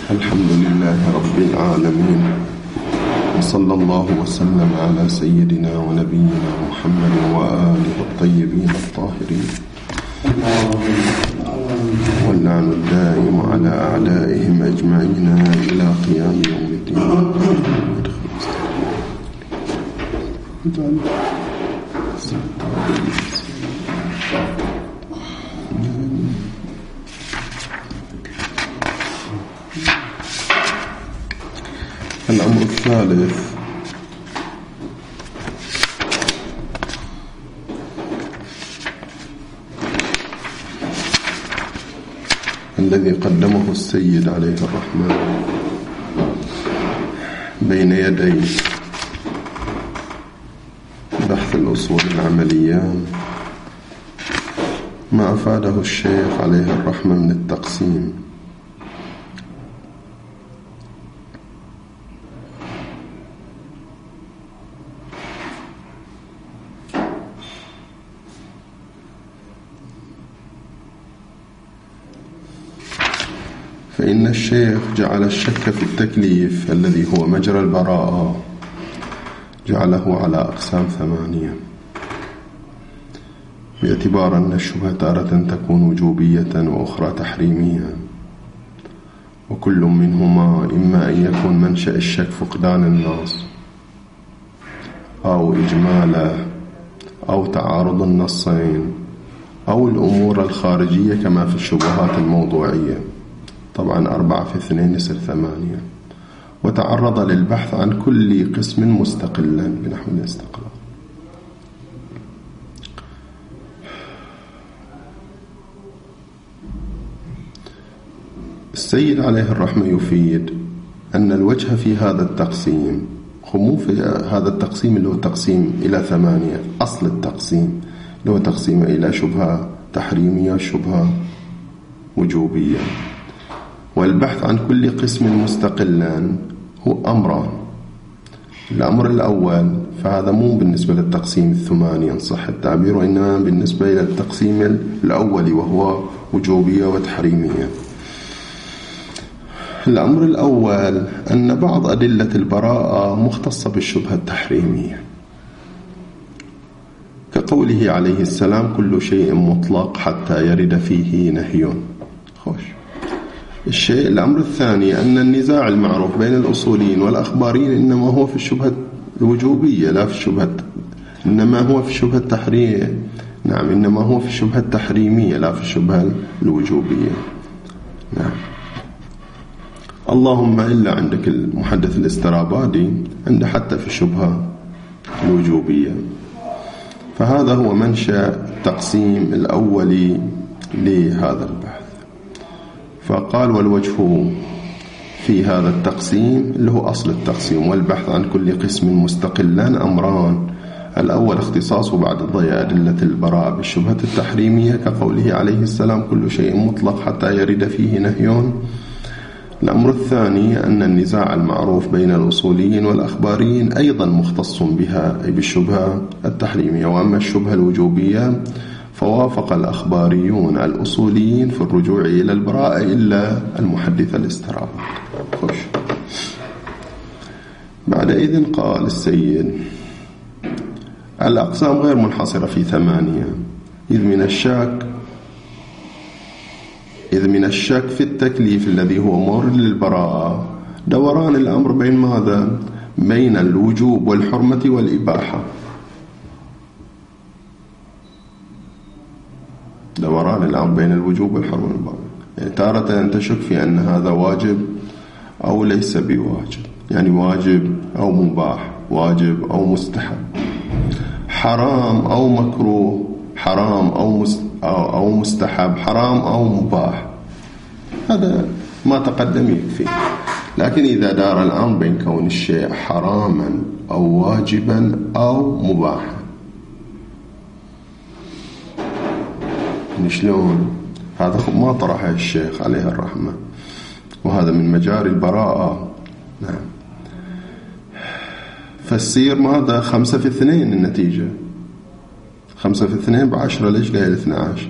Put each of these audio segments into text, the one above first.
الحمد لله رب العالمين، وصلى الله وسلم على سيدنا ونبينا محمد وآله الطيبين الطاهرين، واللعن الدائم على أعدائهم أجمعين إلى قيام يوم الدين. الأمر الثالث الذي قدمه السيد عليه الرحمة بين يدي بحث الأصول العملية ما أفاده الشيخ عليه الرحمة من التقسيم. فإن الشيخ جعل الشك في التكليف الذي هو مجرى البراءة جعله على أقسام 8، باعتبار أن الشبهة تارة تكون وجوبية وأخرى تحريمية، وكل منهما إما أن يكون منشأ الشك فقدان النص أو إجماله أو تعارض النصين أو الأمور الخارجية كما في الشبهات الموضوعية. طبعا 4 في 2 يصير 8، وتعرض للبحث عن كل قسم مستقلا بنحو الاستقلال. السيد عليه الرحمة يفيد أن الوجه في هذا التقسيم خمو في هذا التقسيم اللي هو تقسيم إلى 8، أصل التقسيم اللي هو تقسيم إلى شبهة تحريمية وشبهة وجوبية، والبحث عن كل قسم مستقلا هو أمران. الأمر الأول فهذا مو بالنسبة للتقسيم 8 إن صح التعبير، وإنما بالنسبة إلى التقسيم الأول وهو وجوبية وتحريمية. الأمر الأول أن بعض أدلة البراءة مختصة بالشبهة التحريمية، كقوله عليه السلام كل شيء مطلق حتى يرد فيه نهي. الأمر الثاني أن النزاع المعروف بين الأصوليين والأخباريين إنما هو في الشبهة الوجوبية لا في الشبهة، إنما هو في الشبهة التحريمية. نعم، إنما هو في الشبهة التحريمية لا في الشبهة الوجوبية. نعم، اللهم إلا عندك المحدث الاسترابادي عنده حتى في الشبهة الوجوبية. فهذا هو منشأ التقسيم الأولي لهذا البحث. فقال والوجه في هذا التقسيم اللي هو أصل التقسيم والبحث عن كل قسم مستقلان أمران. الأول اختصاصه بعد ضياع أدلة البراءة بالشبهة التحريمية كقوله عليه السلام كل شيء مطلق حتى يرد فيه نهي. الأمر الثاني أن النزاع المعروف بين الأصوليين والأخباريين أيضا مختص بها أي بالشبهة التحريمية. وأما الشبهة الوجوبية فوافق الأخباريون الأصوليين في الرجوع إلى البراءة إلا المحدث الاسترابادي. بعدئذ قال السيد الأقسام غير منحصرة في 8، إذ من الشك في التكليف الذي هو مورد للبراءة دوران الأمر بين ماذا؟ بين الوجوب والحرمة والإباحة. دوران الأمر بين الوجوب والحرمة والإباحة، يعني تارة أن تشك في أن هذا واجب أو ليس بواجب، يعني واجب أو مباح، واجب أو مستحب، حرام أو مكروه، حرام أو مستحب، حرام أو مباح. هذا ما تقدم يكفي. لكن إذا دار الأمر بين كون الشيء حراما أو واجبا أو مباحا، شلون؟ هذا ما طرحه الشيخ عليه الرحمة، وهذا من مجاري البراءة. نعم، فالسير ماذا؟ 5 في 2 النتيجة، 5 في 2 ب10. ليش قايل 12؟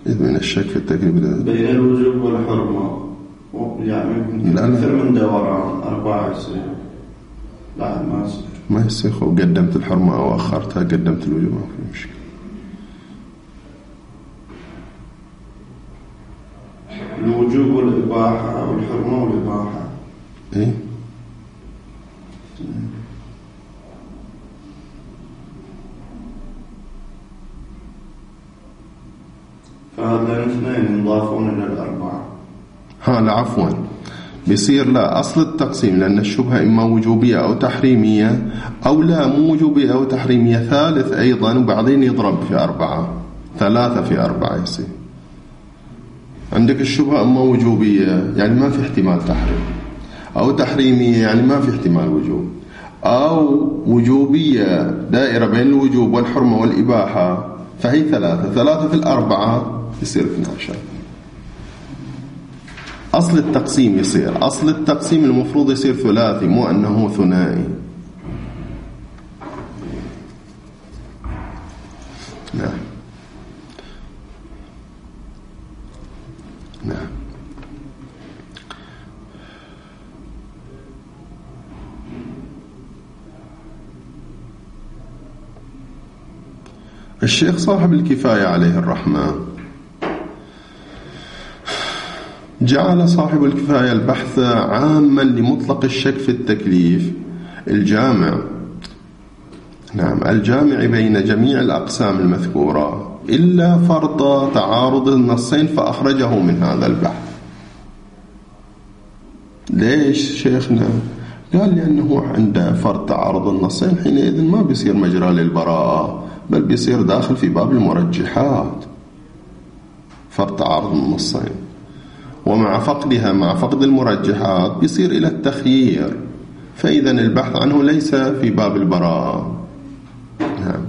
من الشك في التكليف بين الوجوب والحرمة، يعني أكثر من دوران 4 يصير. لا ما يصير، ما يصير. قدمت الحرمة أو أخرتها، قدمت الوجوب ما في مشكلة. الوجوب والإباحة أو الحرمة والإباحة. إيه؟ فهذا الاثنين يضافون إلى الأربعة. لا عفوا، بيصير لا أصل التقسيم، لأن الشبهة إما وجوبية أو تحريمية، أو لا مو وجوبية أو تحريمية، ثالث أيضا، وبعدين يضرب في 4، 3 في 4 يصير. عندك الشبهة إما وجوبية يعني ما في احتمال تحريم، أو تحريمية يعني ما في احتمال وجوب، أو وجوبية دائرة بين الوجوب والحرمة والإباحة، فهي 3 في 4 يصير 12. أصل التقسيم يصير، أصل التقسيم المفروض يصير ثلاثي، مو أنه ثنائي. نعم نعم. الشيخ صاحب الكفاية عليه الرحمة جعل صاحب الكفاية البحث عاما لمطلق الشك في التكليف الجامع، نعم، الجامع بين جميع الأقسام المذكورة إلا فرض تعارض النصين، فأخرجه من هذا البحث. ليش شيخنا؟ قال لأنه عند فرض تعارض النصين حينئذ ما بيصير مجرى للبراءة، بل بيصير داخل في باب المرجحات، فرض تعارض النصين، ومع فقدها، مع فقد المرجحات بيصير إلى التخيير، فإذا البحث عنه ليس في باب البراءة. نعم.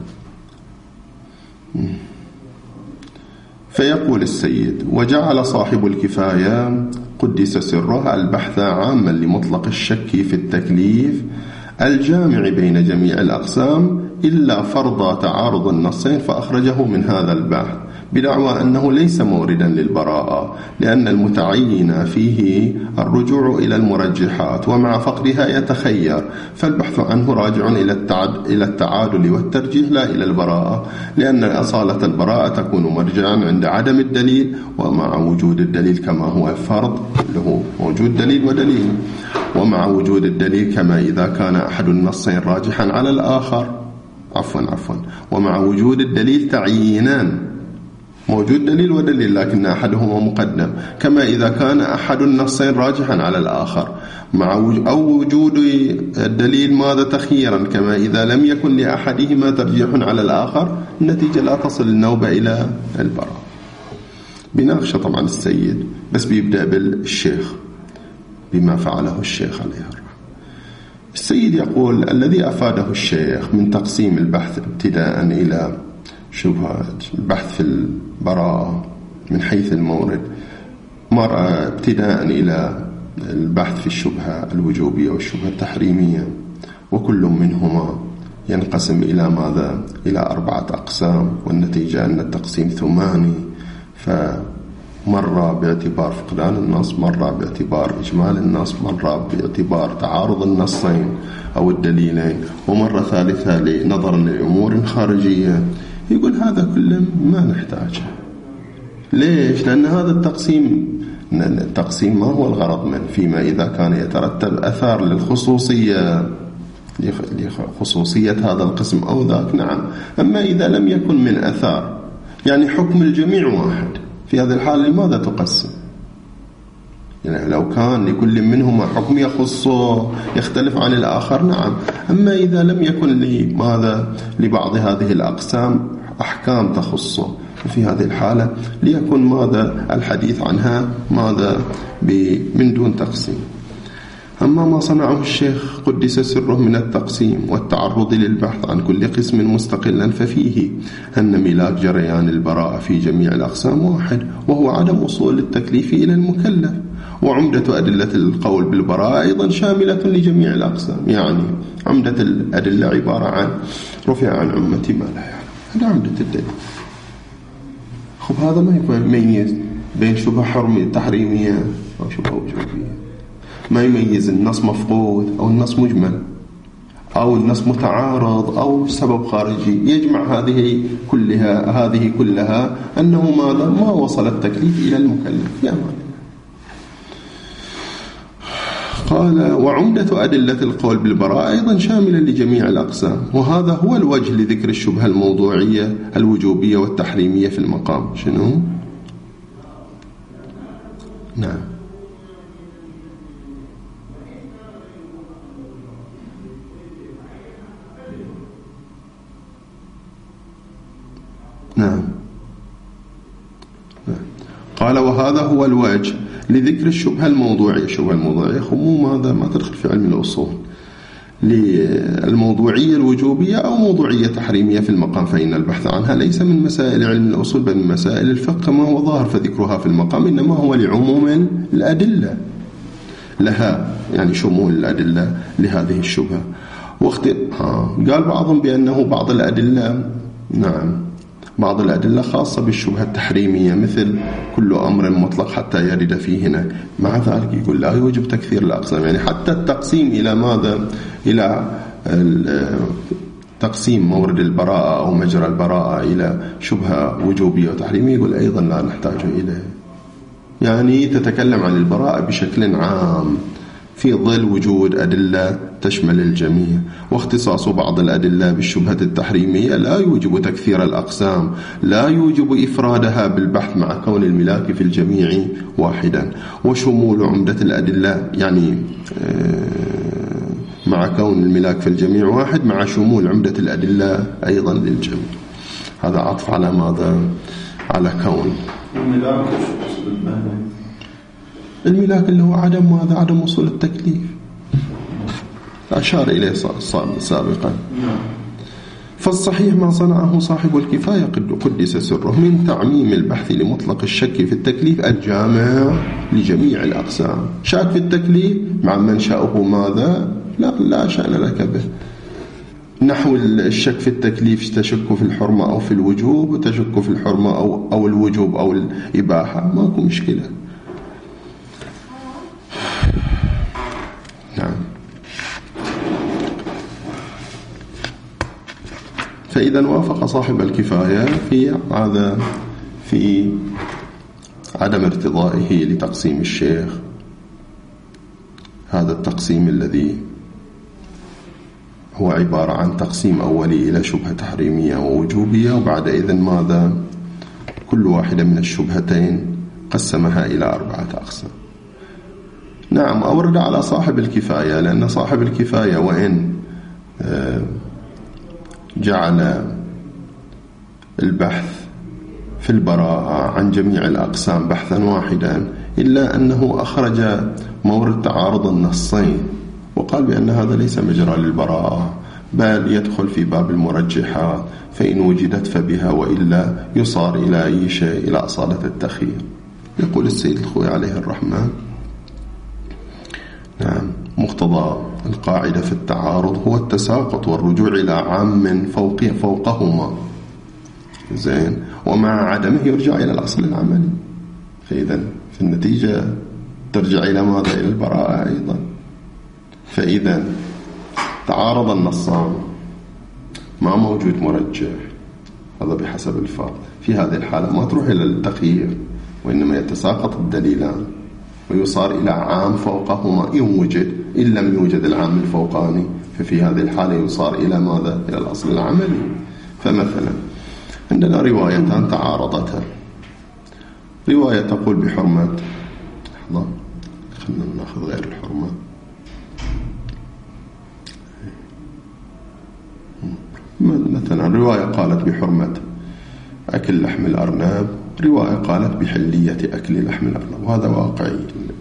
فيقول السيد: وجعل صاحب الكفاية قدس سره البحث عاما لمطلق الشك في التكليف الجامع بين جميع الأقسام إلا فرض تعارض النصين، فأخرجه من هذا البحث بدعوى أنه ليس موردا للبراءة، لأن المتعين فيه الرجوع إلى المرجحات، ومع فقدها يتخير، فالبحث عنه راجع إلى التعادل والترجيح لا إلى البراءة، لأن أصالة البراءة تكون مرجعا عند عدم الدليل، ومع وجود الدليل كما هو الفرض له موجود دليل ودليل، ومع وجود الدليل كما إذا كان أحد النصين راجحا على الآخر، ومع وجود الدليل تعيينان، موجود دليل ودليل لكن أحدهما مقدم، كما إذا كان أحد النصين راجحا على الآخر، أو وجود الدليل ماذا تخييرا، كما إذا لم يكن لأحدهما ترجيح على الآخر، النتيجة لا تصل النوبة إلى البراءة. بناقشه طبعا السيد، بس بيبدأ بالشيخ بما فعله الشيخ عليه الرحمة. السيد يقول: الذي أفاده الشيخ من تقسيم البحث ابتداء إلى شبهات البحث في البراءة من حيث المورد، ابتداء إلى البحث في الشبهة الوجوبية والشبهة التحريمية، وكل منهما ينقسم إلى ماذا؟ إلى 4 أقسام، والنتيجة أن التقسيم ثماني، فمرة باعتبار فقدان النص، مرة باعتبار إجمال النص، مرة باعتبار تعارض النصين أو الدليلين، ومرة ثالثة لنظر لأمور خارجية. يقول هذا كله ما نحتاجه. ليش؟ لأن هذا التقسيم ما هو الغرض منه، فيما إذا كان يترتب أثار للخصوصية، لخصوصية هذا القسم أو ذاك، نعم. أما إذا لم يكن من أثار، يعني حكم الجميع واحد، في هذه الحالة لماذا تقسم؟ يعني لو كان لكل منهما حكم يخصه يختلف عن الآخر، نعم. أما إذا لم يكن لماذا لبعض هذه الأقسام أحكام تخصه، في هذه الحالة ليكن ماذا الحديث عنها ماذا من دون تقسيم. أما ما صنعه الشيخ قدس سره من التقسيم والتعرض للبحث عن كل قسم مستقلا، ففيه أن ملاك جريان البراءة في جميع الأقسام واحد، وهو عدم وصول التكليف إلى المكلف، وعمدة أدلة القول بالبراءة أيضا شاملة لجميع الأقسام، يعني عمدة الأدلة عبارة عن رفع عن أمتي ما لا يعلم، هذا عمدة الدليل. خب هذا ما يميز بين شبهة حرمية تحريمية أو شبهة وجوبية، ما يميز النص مفقود أو النص مجمل أو النص متعارض أو سبب خارجي. يجمع هذه كلها أنه ماذا؟ ما وصل التكليف إلى المكلف. يا مالك. قال وعمدة أدلة القول بالبراءة أيضا شاملا لجميع الأقسام، وهذا هو الوجه لذكر الشبهة الموضوعية الوجوبية والتحريمية في المقام. شنو؟ نعم. نعم. قال وهذا هو الوجه لذكر الشبهة الموضوعية. الشبهة الموضوعية خموم هذا ما تدخل في علم الأصول، للموضوعية الوجوبية أو موضوعية تحريمية في المقام، فإن البحث عنها ليس من مسائل علم الأصول بل من مسائل الفقه ما هو ظاهر، فذكرها في المقام إنما هو لعموم الأدلة لها، يعني شمول الأدلة لهذه الشبهة. قال بعضهم بأنه بعض الأدلة، نعم، بعض الأدلة خاصة بالشبهة التحريمية مثل كل أمر مطلق حتى يرد فيه هنا. مع ذلك يقول لا يوجب تكثير الأقسام، يعني حتى التقسيم إلى ماذا؟ إلى تقسيم مورد البراءة أو مجرى البراءة إلى شبهة وجوبية وتحريمية يقول أيضا لا نحتاج إليه. يعني تتكلم عن البراءة بشكل عام في ظل وجود أدلة تشمل الجميع، واختصاص بعض الأدلة بالشبهة التحريمية لا يوجب تكثير الأقسام، لا يوجب إفرادها بالبحث مع كون الملاك في الجميع واحدا، وشمول عمدة الأدلة يعني مع كون الملاك في الجميع واحد مع شمول عمدة الأدلة أيضا للجميع. هذا عطف على ماذا؟ على كون الملاك اللي هو عدم ماذا؟ عدم وصول التكليف، أشار إليه سابقا. فالصحيح ما صنعه صاحب الكفاية قدس سره من تعميم البحث لمطلق الشك في التكليف الجامع لجميع الأقسام. شاك في التكليف مع من شاءه ماذا؟ لا شأن لك به. نحو الشك في التكليف تشك في الحرمة أو في الوجوب، وتشك في الحرمة أو الوجوب أو الإباحة، ماكو مشكلة. نعم. فإذا وافق صاحب الكفاية في عدم ارتضائه لتقسيم الشيخ، هذا التقسيم الذي هو عبارة عن تقسيم أولي إلى شبهة تحريمية ووجوبية، وبعد إذن ماذا؟ كل واحدة من الشبهتين قسمها إلى 4 أقسام. نعم، أورد على صاحب الكفاية، لأن صاحب الكفاية وإن جعل البحث في البراءة عن جميع الأقسام بحثا واحدا، إلا أنه أخرج مورد تعارض النصين وقال بأن هذا ليس مجرى للبراءة، بل يدخل في باب المرجحات، فإن وجدت فبها وإلا يصار إلى أي شيء، إلى أصالة التخيير. يقول السيد الخوي عليه الرحمة: نعم، مقتضى القاعدة في التعارض هو التساقط والرجوع إلى عام فوقهما، زين، ومع عدمه يرجع إلى الأصل العملي. فإذا في النتيجة ترجع إلى ماذا؟ إلى البراءة أيضا. فإذا تعارض النصان، ما موجود مرجح، هذا بحسب الفرض. في هذه الحالة ما تروح إلى التخيير، وإنما يتساقط الدليلان ويصار إلى عام فوقهما إن وجد. إن لم يوجد العام الفوقاني ففي هذه الحالة يصار إلى ماذا؟ إلى الأصل العملي. فمثلا عندنا روايتان تعارضتا، رواية تقول بحرمة، لحظة خلنا نأخذ غير الحرمة، مثلا رواية قالت بحرمة أكل لحم الأرنب، رواية قالت بحلية أكل لحم الأرنب، وهذا واقعي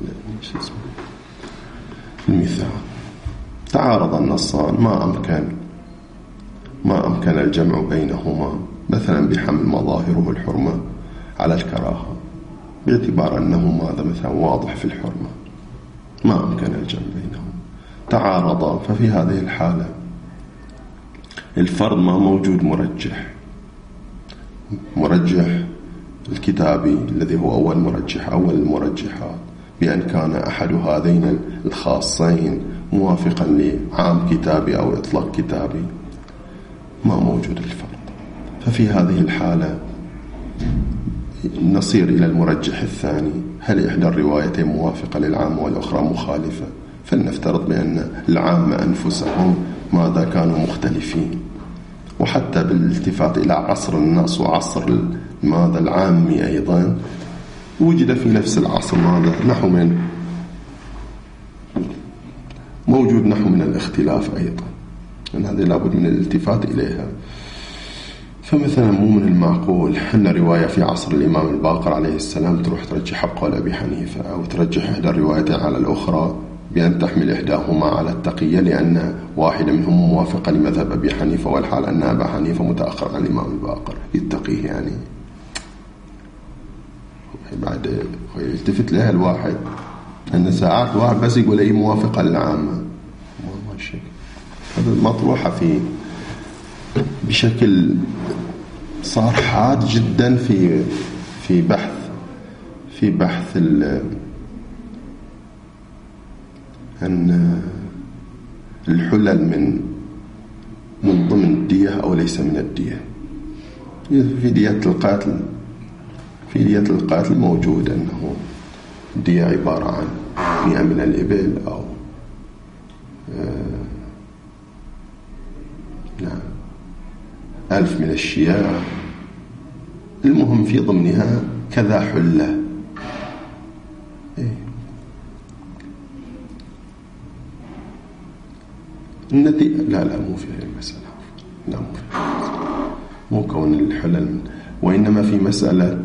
المثال. تعارض النصان، ما أمكن الجمع بينهما، مثلا بحمل مظاهره الحرمة على الكراهة باعتبار أنه ماذا مثلا واضح في الحرمة، ما أمكن الجمع بينهما، تعارضا. ففي هذه الحالة الفرض ما موجود مرجح الكتابي الذي هو أول المرجحات بأن كان أحد هذين الخاصين موافقا لعام كتابي أو إطلاق كتابي، ما موجود الفرق. ففي هذه الحالة نصير إلى المرجح الثاني، هل إحدى الروايتين موافقة للعامة والأخرى مخالفة؟ فلنفترض بأن العامة أنفسهم ماذا كانوا مختلفين، وحتى بالالتفات إلى عصر النص وعصر ماذا العامي أيضا وجد في نفس العصر ماذا موجود نحو من الاختلاف أيضا، أن هذه لابد من الالتفات إليها. فمثلا مو من المعقول أن رواية في عصر الإمام الباقر عليه السلام تروح ترجح قول أبي حنيفة، أو ترجح إحدى الروايتين على الأخرى بأن تحمل إحداهما على التقية لأن واحدة منهم موافقة لمذهب أبي حنيفة، والحال أن أبا حنيفة متأخر عن الإمام الباقر يتقيه. يعني بعد يلتفت لها الواحد أن ساعات واحد بس يقول أي موافقة للعامة، ما شيء هذا مطروحة بشكل صار حاد جدا في بحث أن الحلل من ضمن الدية أو ليس من الدية. في دية القاتل موجود أنه الدية عبارة عن 100 من الإبل أو 1000 من الشياه، المهم في ضمنها كذا حلة. لا مو في هذه المسألة، لا مو في مو كون الحلل، وإنما في مسألة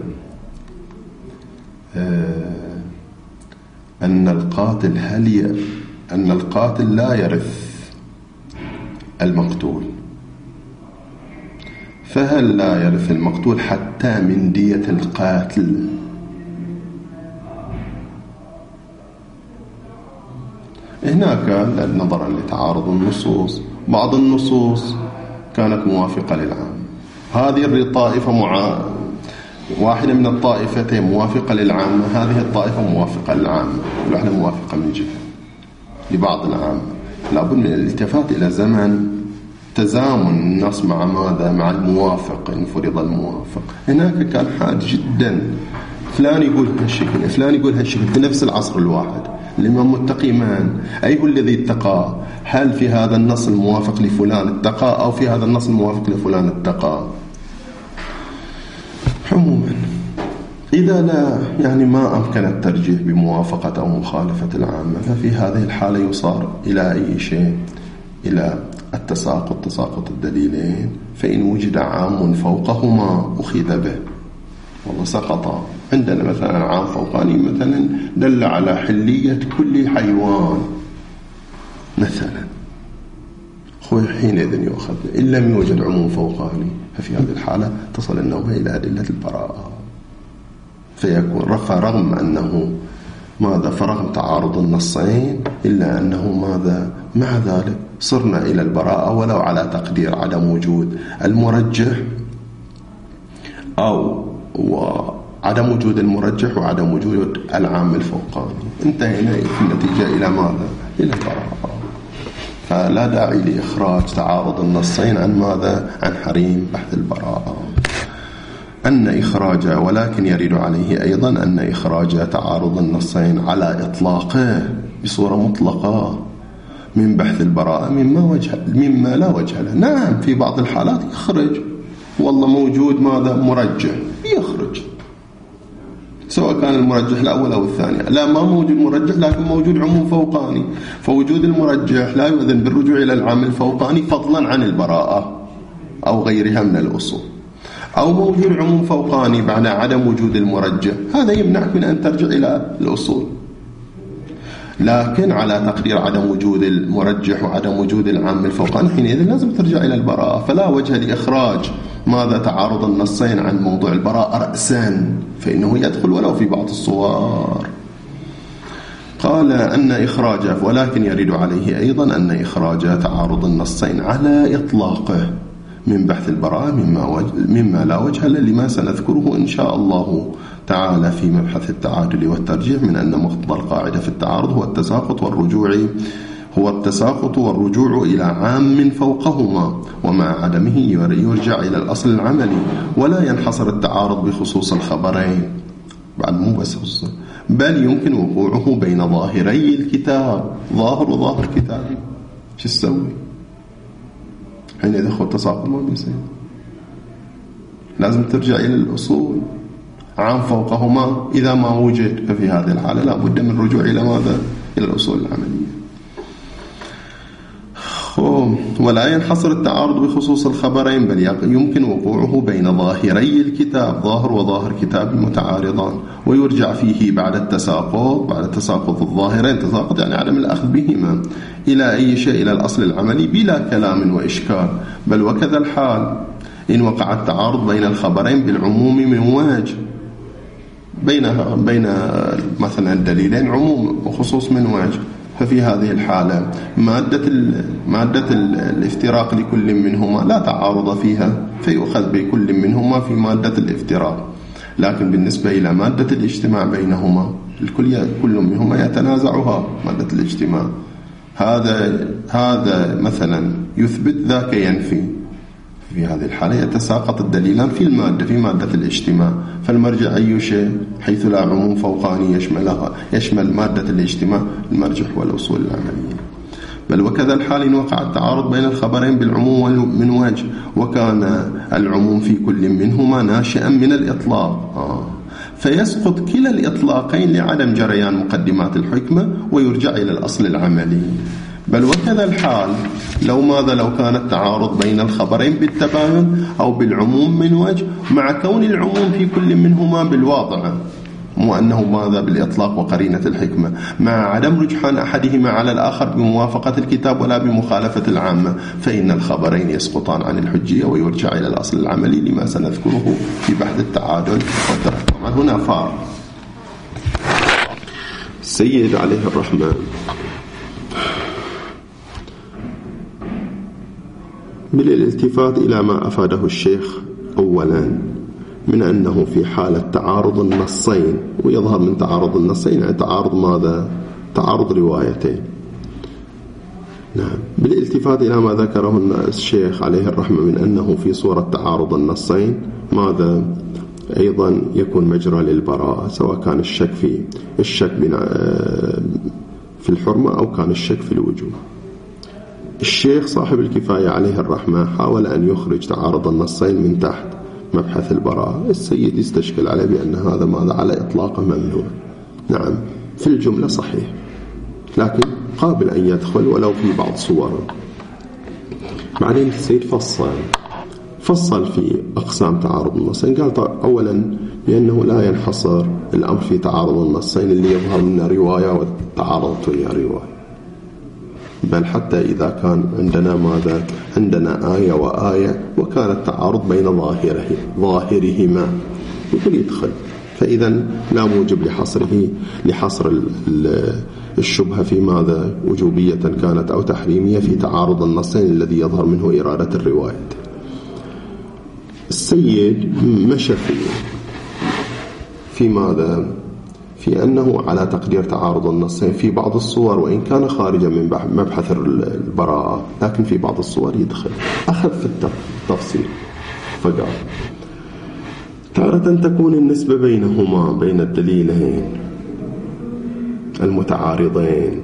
أن القاتل لا يرث المقتول، فهل لا يرث المقتول حتى من دية القاتل؟ هناك نظرا لتعارض النصوص، بعض النصوص كانت موافقة للعام، هذه الطائفة واحدة من الطائفتين موافقة للعامة، هذه الطائفة موافقة للعامة، الواحدة موافقة من جهة لبعض العامة. لابد من الالتفات إلى زمن تزامن النص مع ماذا؟ مع الموافق، إن فرض الموافق. هناك كان حاد جدا، فلان يقول هالشكل فلان يقول هالشكل في نفس العصر الواحد. الإمام متقي من؟ أي هو الذي اتقى؟ هل في هذا النص الموافق لفلان اتقى أو في هذا النص الموافق لفلان اتقى؟ عموما إذا لا يعني ما أمكن الترجيح بموافقة أو مخالفة العامة، ففي هذه الحالة يصار إلى أي شيء؟ إلى تساقط الدليلين، فإن وجد عام فوقهما أخذ به، والله سقط. عندنا مثلا عام فوقاني مثلا دل على حلية كل حيوان مثلا، حينئذ يؤخذ. إن لم يوجد عموم فوقاني ففي هذه الحالة تصل النوبة إلى أدلة البراءة، فيكون رغم أنه ماذا فرغم تعارض النصين إلا أنه ماذا مع ذلك صرنا إلى البراءة، ولو على تقدير عدم وجود المرجح أو عدم وجود المرجح وعدم وجود العام الفوقاني. انتهينا في النتيجة إلى ماذا؟ إلى البراءة. فلا داعي لإخراج تعارض النصين عن ماذا؟ عن حريم بحث البراءة. أن إخراج، ولكن يرد عليه أيضا أن إخراج تعارض النصين على إطلاقه بصورة مطلقة من بحث البراءة مما لا وجه له. نعم في بعض الحالات يخرج، والله موجود ماذا؟ مرجح، يخرج سواء كان المرجح الأول أو الثاني. لا ما موجود مرجح لكن موجود عموم فوقاني، فوجود المرجح لا يؤذن بالرجوع إلى العام الفوقاني فضلا عن البراءة أو غيرها من الأصول. أو موجود عموم فوقاني بعد عدم وجود المرجح، هذا يمنعك من أن ترجع إلى الأصول. لكن على تقدير عدم وجود المرجح وعدم وجود العام الفوقاني حينئذ لازم ترجع إلى البراءة. فلا وجه لإخراج ماذا تعارض النصين عن موضوع البراءة رأسا، فإنه يدخل ولو في بعض الصور. قال أن إخراج، ولكن يرد عليه أيضا أن إخراج تعارض النصين على إطلاقه من بحث البراءة مما لا وجه له لما سنذكره إن شاء الله تعالى في مبحث التعادل والترجيح، من أن مقتضى القاعدة في التعارض هو التساقط والرجوع إلى عام فوقهما، ومع عدمه يرجع إلى الأصل العملي، ولا ينحصر التعارض بخصوص الخبرين بعد مو بس خصوصا، بل يمكن وقوعه بين ظاهري الكتاب، ظاهر وظاهر كتابي. شو تسوي حين يدخل التساقط؟ ما بيصير، لازم ترجع إلى الأصول، عام فوقهما إذا ما وجد، ففي هذه الحالة لا بد من الرجوع إلى ماذا؟ إلى الأصول العملية. ولا ينحصر التعارض بخصوص الخبرين، بل يمكن وقوعه بين ظاهري الكتاب، ظاهر وظاهر كتاب متعارضان، ويرجع فيه بعد التساقط الظاهرين، تساقط يعني عدم الأخذ بهما، إلى أي شيء؟ إلى الأصل العملي بلا كلام وإشكال. بل وكذا الحال إن وقع التعارض بين الخبرين بالعموم من وجه، بين مثلا الدليلين عموم وخصوص من وجه، ففي هذه الحالة مادة الافتراق لكل منهما لا تعارض فيها، فيؤخذ بكل منهما في مادة الافتراق. لكن بالنسبة إلى مادة الاجتماع بينهما، كل منهما يتنازعها مادة الاجتماع، هذا مثلا يثبت ذاك ينفي، في هذه الحالة يتساقط الدليلان في مادة الاجتماع، فالمرجع أي شيء حيث لا عموم فوقاني يشمل مادة الاجتماع، المرجع هو الأصول العملية. بل وكذا الحال إن وقع التعارض بين الخبرين بالعموم من وجه، وكان العموم في كل منهما ناشئا من الإطلاق، فيسقط كلا الإطلاقين لعدم جريان مقدمات الحكمة، ويرجع إلى الأصل العملي. بل وكذا الحال لو كان التعارض بين الخبرين بالتباين أو بالعموم من وجه، مع كون العموم في كل منهما بالواضع، مو أنه ماذا بالإطلاق وقرينة الحكمة، مع عدم رجحان أحدهما على الآخر بموافقة الكتاب ولا بمخالفة العامة، فإن الخبرين يسقطان عن الحجية ويرجع إلى الأصل العملي لما سنذكره في بحث التعادل والترجيح. طبعا هنا فار السيد عليه الرحمة بالالتفات إلى ما أفاده الشيخ أولا من أنه في حالة تعارض النصين، ويظهر من تعارض النصين يعني تعارض ماذا؟ تعارض روايتين. نعم، بالالتفات إلى ما ذكره الشيخ عليه الرحمة من أنه في صورة تعارض النصين ماذا؟ أيضا يكون مجرى للبراءة، سواء كان الشك في الحرمة أو كان الشك في الوجوب. الشيخ صاحب الكفاية عليه الرحمة حاول أن يخرج تعارض النصين من تحت مبحث البراءة. السيد يستشكل عليه بأن هذا ماذا؟ على إطلاقه ممنوع. نعم، في الجملة صحيح، لكن قابل أن يدخل ولو في بعض صوره. بعدين السيد فصل في أقسام تعارض النصين. قال أولا بأنه لا ينحصر الأمر في تعارض النصين اللي يظهر من رواية وتعارضت ويا رواية، بل حتى إذا كان عندنا آية وآية وكان التعارض بين ظاهرهما يقول يدخل، فإذا لا موجب لحصر الشبهة في ماذا؟ وجوبية كانت أو تحريمية في تعارض النصين الذي يظهر منه إرادة الرواية. السيد مشى في ماذا؟ في أنه على تقدير تعارض النصين في بعض الصور، وإن كان خارجا من مبحث البراءة، لكن في بعض الصور يدخل. أخذ في التفصيل فقال تارة تكون النسبة بينهما بين الدليلين المتعارضين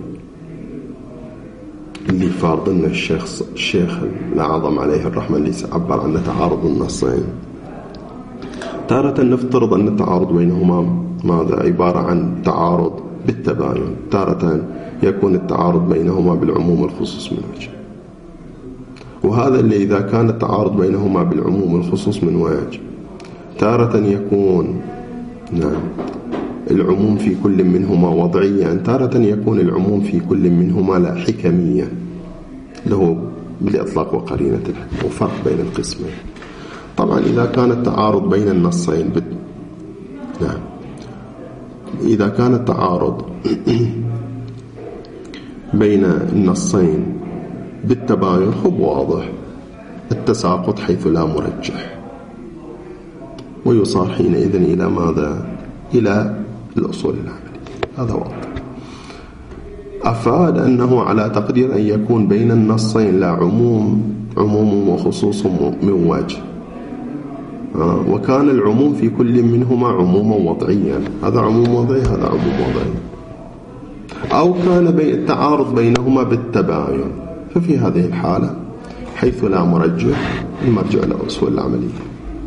اللي فارضنا الشيخ الأعظم عليه الرحمة اللي عبر عن تعارض النصين. تارة نفترض أن التعارض بينهما ماذا؟ عبارة عن تعارض بالتباين، تارة يكون التعارض بينهما بالعموم والخصوص من وجه، وهذا اللي إذا كان التعارض بينهما بالعموم والخصوص من وجه، تارة يكون العموم في كل منهما وضعيا، تارة يكون العموم في كل منهما لا حكميا، له بالإطلاق وقرينة الحكم، وفرق بين القسمين. طبعا إذا كان التعارض بين النصين إذا كان التعارض بين النصين بالتباين خب واضح، التساقط حيث لا مرجح، ويصار حينئذ إلى ماذا؟ إلى الأصول العملية. هذا واضح. أفاد أنه على تقدير أن يكون بين النصين لا عموم وخصوص من وجه، وكان العموم في كل منهما عموما وضعيا، هذا عموم وضعي هذا عموم وضعي، أو كان التعارض بينهما بالتباين، ففي هذه الحالة حيث لا مرجح المرجع للأصول العملية،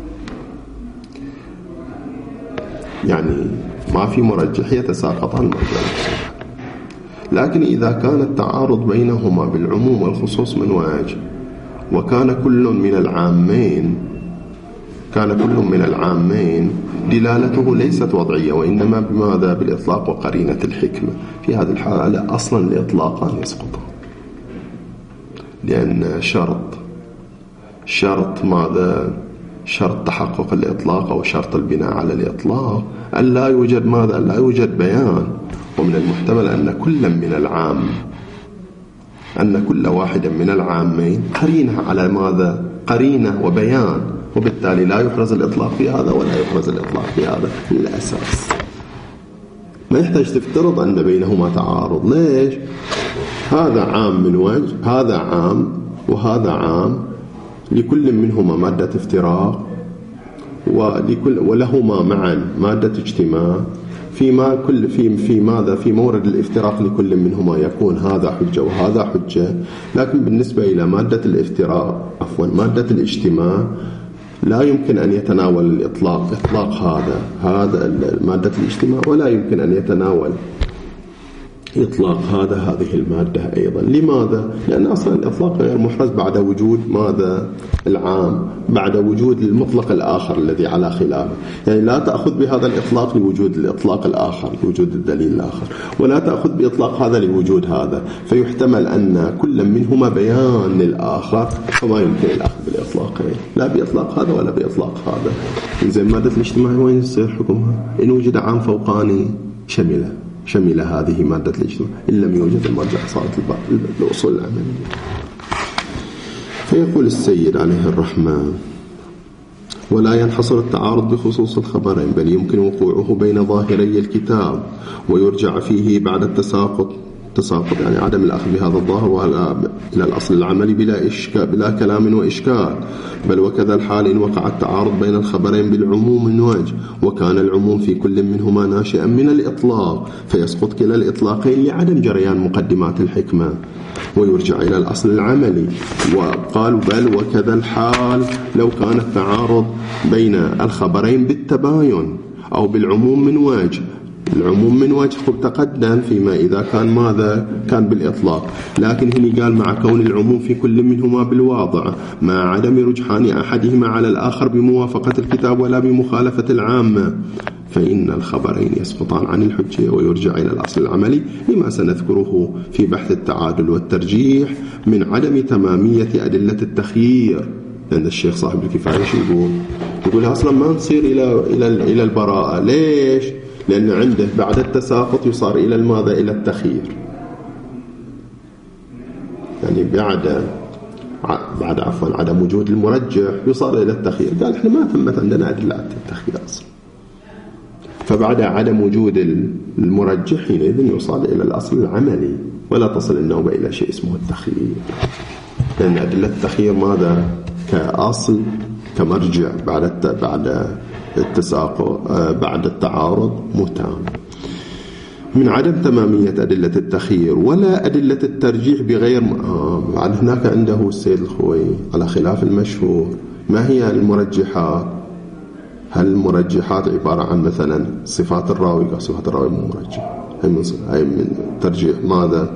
يعني ما في مرجح يتساقطان المرجع للأصول. لكن إذا كان التعارض بينهما بالعموم والخصوص من وجه، وكان كل من العامين دلالته ليست وضعية وإنما بماذا؟ بالإطلاق وقرينة الحكمة، في هذه الحالة أصلا الإطلاقان يسقطان، لأن شرط ماذا؟ شرط تحقق الإطلاق أو شرط البناء على الإطلاق أن لا يوجد ماذا؟ لا يوجد بيان، ومن المحتمل أن كل واحد من العامين قرينة على ماذا؟ قرينة وبيان، وبالتالي لا يحرز الإطلاق في هذا ولا يحرز الإطلاق في هذا. الأساس ما يحتاج تفترض أن بينهما تعارض. ليش؟ هذا عام من وجه، هذا عام وهذا عام، لكل منهما مادة افتراق ولهما معا مادة اجتماع، في ماذا؟ في مورد الافتراق لكل منهما يكون هذا حجة وهذا حجة، لكن بالنسبة إلى مادة مادة الاجتماع لا يمكن أن يتناول إطلاق هذا مادة الاجتماع، ولا يمكن أن يتناول إطلاق هذه المادة أيضا. لماذا؟ لأن أصلا الإطلاق غير محرز بعد وجود ماذا؟ العام، بعد وجود المطلق الآخر الذي على خلافه. يعني لا تأخذ بهذا الإطلاق لوجود الإطلاق الآخر، لوجود الدليل الآخر، ولا تأخذ بإطلاق هذا لوجود هذا، فيحتمل أن كل منهما بيان للآخر، فما يمكن الأخذ بالإطلاقين، لا بإطلاق هذا ولا بإطلاق هذا. زي مادة الاجتماع وين يصير حكمها؟ إن وجد عام فوقاني شمل هذه مادة الاجتماع، إن لم يوجد المرجع صارت الأصول العملية. فيقول السيد عليه الرحمة: ولا ينحصر التعارض بخصوص الخبرين، بل يمكن وقوعه بين ظاهري الكتاب ويرجع فيه بعد التساقط، يعني عدم الأخذ بهذا الظاهر إلى الأصل العملي بلا كلام وإشكال. بل وكذا الحال إن وقع التعارض بين الخبرين بالعموم من وجه، وكان العموم في كل منهما ناشئا من الإطلاق، فيسقط كلا الإطلاقين لعدم جريان مقدمات الحكمة ويرجع إلى الأصل العملي. وقالوا بل وكذا الحال لو كان التعارض بين الخبرين بالتباين أو بالعموم من وجه. العموم من وجه تقدم فيما إذا كان ماذا؟ كان بالإطلاق، لكن هنا قال مع كون العموم في كل منهما بالواضع مع عدم رجحان أحدهما على الآخر بموافقة الكتاب ولا بمخالفة العامة، فإن الخبرين يسقطان عن الحجة ويرجع إلى الأصل العملي، لما سنذكره في بحث التعادل والترجيح من عدم تمامية أدلة التخيير. لأن الشيخ صاحب الكفاية يقول أصلا ما نصير إلى البراءة. ليش؟ لأن عنده بعد التساقط يصار إلى الماذا؟ إلى التخيير، يعني بعد عدم وجود المرجح يصار إلى التخيير. قال إحنا ما ثمت عندنا أدلة التخيير أصلا، فبعد عدم وجود المرجح حينئذ يوصل إلى الأصل العملي، ولا تصل النوبة إلى شيء اسمه التخيير، لأن أدلة التخيير ماذا؟ كأصل كمرجع بعد التساقط بعد التعارض متام. من عدم تمامية أدلة التخيير ولا أدلة الترجيح بغير بعد هناك عنده السيد الخوي على خلاف المشهور. ما هي المرجحات؟ هل المرجحات عبارة عن مثلا صفات الراوي؟ صفات الراوي مو مرجح، هي من ترجيح ماذا؟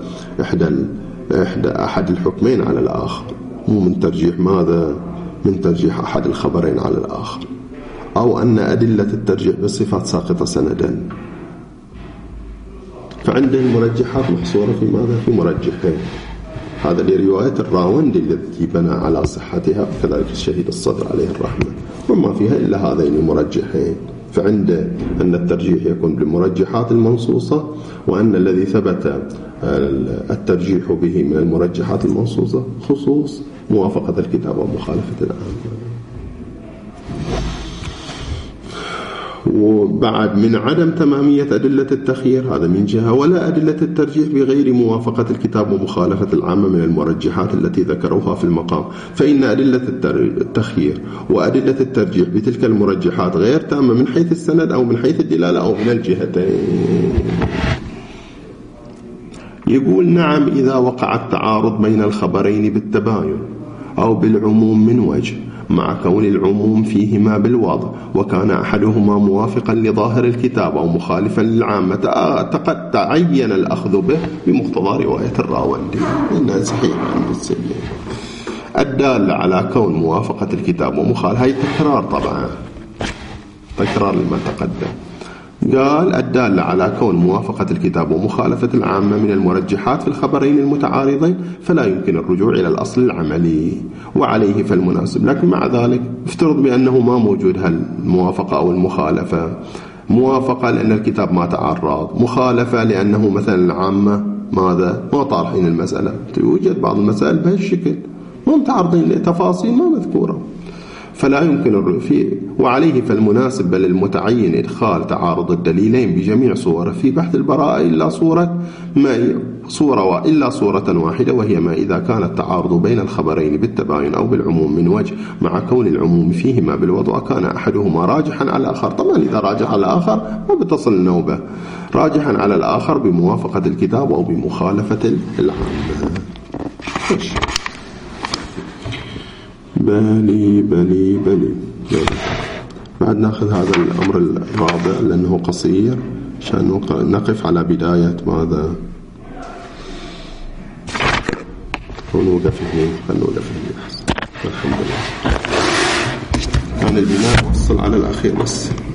أحد الحكمين على الآخر، مو من ترجيح ماذا؟ من ترجيح أحد الخبرين على الآخر. أو أن أدلة الترجيح بالصفات ساقطة سندا. فعنده المرجحات محصورة في ماذا؟ في مرجحين. هذا لرواية الراوندي التي بنى على صحتها، وكذلك الشهيد الصدر عليه الرحمة، وما فيها إلا هذين المرجحين. فعنده أن الترجيح يكون بالمرجحات المنصوصة، وأن الذي ثبت الترجيح به من المرجحات المنصوصة خصوص موافقة الكتاب ومخالفة العامة. وبعد من عدم تمامية أدلة التخيير هذا من جهة، ولا أدلة الترجيح بغير موافقة الكتاب ومخالفة العامة من المرجحات التي ذكروها في المقام، فإن أدلة التخيير وأدلة الترجيح بتلك المرجحات غير تامة من حيث السند أو من حيث الدلالة أو من الجهتين. يقول نعم إذا وقع التعارض بين الخبرين بالتباين أو بالعموم من وجه مع كون العموم فيهما بالوضع، وكان أحدهما موافقا لظاهر الكتاب أو مخالفا للعامة، قد تعين الأخذ به بمقتضى رواية الراوندي إنها صحيحة عند السلم الدالة على كون موافقة الكتاب ومخالفة. هاي تكرار طبعا، تكرار لما تقدم. قال الدالة على كون موافقة الكتاب ومخالفة العامة من المرجحات في الخبرين المتعارضين، فلا يمكن الرجوع إلى الأصل العملي وعليه فالمناسب. لكن مع ذلك افترض بأنه ما موجود هالموافقة أو المخالفة. موافقة لأن الكتاب ما تعرض، مخالفة لأنه مثلا العامة ماذا ما طارحين المسألة. توجد بعض المسائل بهالشكل ما متعرضين لتفاصيل ما مذكورة، فلا يمكن الرؤية. وعليه فالمناسب بل المتعين إدخال تعارض الدليلين بجميع صوره في بحث البراءة إلا صورة واحدة، وهي ما إذا كان التعارض بين الخبرين بالتباين أو بالعموم من وجه مع كون العموم فيهما بالوضع، كان أحدهما راجحا على الآخر. طبعا إذا راجح على الآخر ما بتصل النوبة، راجحا على الآخر بموافقة الكتاب أو بمخالفة العامة. بلي بعد ناخذ هذا الأمر الرابع لأنه قصير عشان نقف على بداية ماذا ونوقف هنا. الحمد لله كان البناء وصل على الأخير بس.